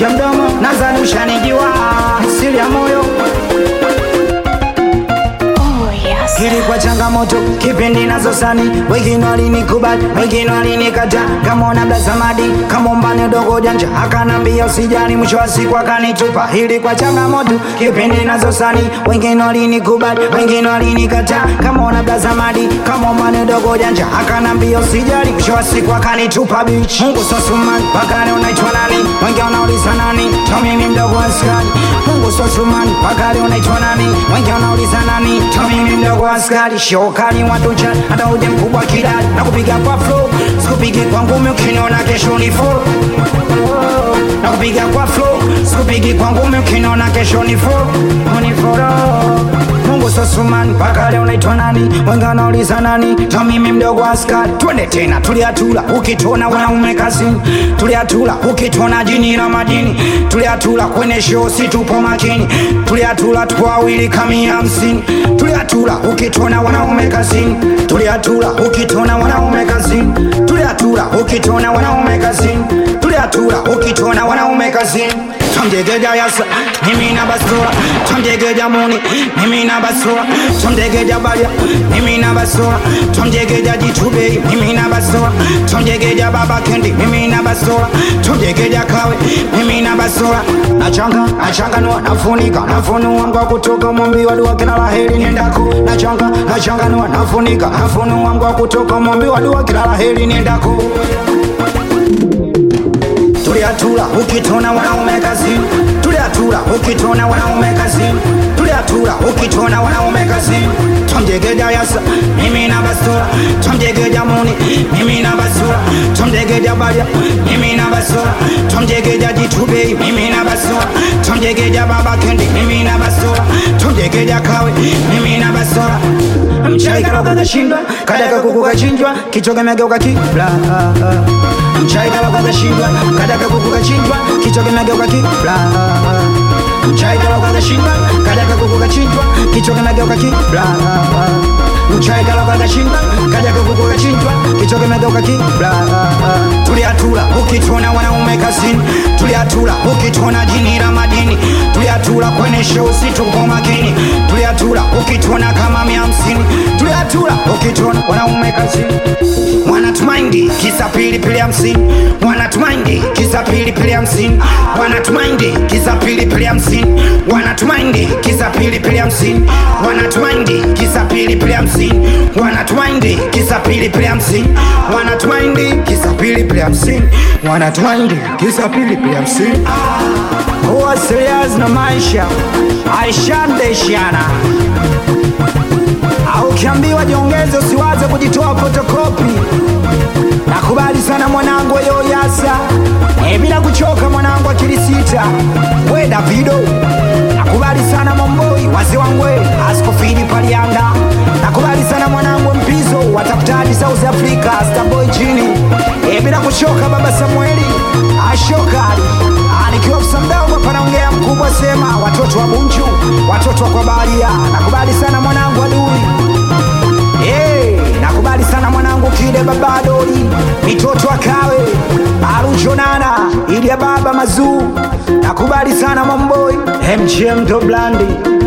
ya mdomo nadhani ushanijua siri ya moyo. Kilikuwa changamoto kipindi nazosani, wengine walinikubali, wengine walinikataa. Kama unabla samadi, kama umbane dogo janja, akanambia usijali, mwisho wa siku akanitupa. Ilikuwa changamoto kipindi nazosani, wengine walinikubali, wengine walinikataa. Kama unabla samadi, kama umbane dogo janja, akanambia usijali, mwisho wa siku akanitupa. Bitch, Mungu so sumani, wakale unaitwa nani? Wengi wanauliza nani? Tommy mimi mdogo wa askari. Mungu so sumani, wakale unaitwa nani? Wengi wanauliza nani? Tommy mimi mdogo askari. Shokani watu chan, hata uje mkubwa kidali. Na kupiga kwa flow, sikupigi kwa ngumi, ukiniona kesho ni fall. Na kupiga kwa flow, sikupigi kwa ngumi, ukiniona kesho ni fall. Mungu so sumani, mpaka leo unaitwa nani? Wengi wanauliza nani? Tommy mimi mdogo askari. Twende tena, tuliatula, ukitona wanaume kazini. Tuliatula, ukitona jini na madini. Tuliatula, kwenye show si tupo makini. Tuliatula, tupo wawili kami 50. Tuliatula, ukitona wanaume kazini. Tuliatula, ukitona wanaume kazini. Tuliatula, ukitona wanaume kazini. Tuliatula, ukitona wanaume kazini. Tomjegeja yasa, mimi na basura. Tomjegeja muni, mimi na basura. Tomjegeja balia, mimi na basura. Tomjegeja jitube, mimi na basura. Tomjegeja baba kendi, mimi na basura. Tomjegeja kawe, mimi na basura. Nachanga nua, nafunika, nafunua mgwa kutoka mwambi wa dua kila laheri niendako. Nachanga nua, nafunika, nafunua mgwa kutoka mwambi wa dua kila laheri niendako. Tuliatula, ukitona wanaume kazini. Tuliatula, ukitona wanaume kazini. Tuliatula, ukitona wanaume kazini. Tomjegeja yasa, mimi na basura. Tomjegeja muni, mimi na basura. Tomjegeja balia, mimi na basura. Tomjegeja jitube, mimi na basura. Tomjegeja baba kendi, mimi na basura. Tomjegeja kawe, mimi na basura. Mchai kaloka kashindwa, kadaka kuku kachinjwa, kichoge megeuka kibla. Mchai kaloka kashindwa, kadaka kuku kachinjwa, kichoge megeuka kibla. Mchai kaloka kashindwa, kadaka kuku kachinjwa, kichoge megeuka kibla. Mchai kaloka kashindwa, kadaka kuku kachinjwa, kichoge megeuka kibla. Tuliatula, ukitona wanaume kazini. Tuliatula, ukitona jini la madini. Tuliatula, kwenye show si tupo makini. Tuliatula, ukitona kama 150. Tuliatula, ukitona wanaume kazini. Wanatumaindi kisa pilipili 50. Wanatumaindi kisa pilipili 50. Wanatumaindi kisa pilipili 50. Wanatumaindi kisa pilipili 50. Wanatumaindi kisa pilipili 50. Wanatumaindi kisa pilipili 50. Wanatumaindi kisa pilipili 50. Wanatumaindi kisa pilipili 50. Huwa serious na maisha aishandeshana. Au kiambiwa jiongeze usiwaze kujitoa fotokopi. Nakubali sana mwanangu yo yasa. Bila kuchoka mwanangu akilisita. We Davido. Nakubali sana Momboi wazee wangu askofidi palianda. Nakubali sana mwanangu Mpizo watafutaji South Africa Starboy chini. Bila kuchoka baba Samueli ashokali. Nikiwa msamdago panaongea mkubwa sema watoto wa Bunju, watoto wa kwa Baria. Nakubali sana mwanangu Adui. Nakubali sana mwanangu Kide Babadoli, mitoto akawe Arujonana ili ya baba Mazuu. Nakubali sana Momboi MGM to Blandi.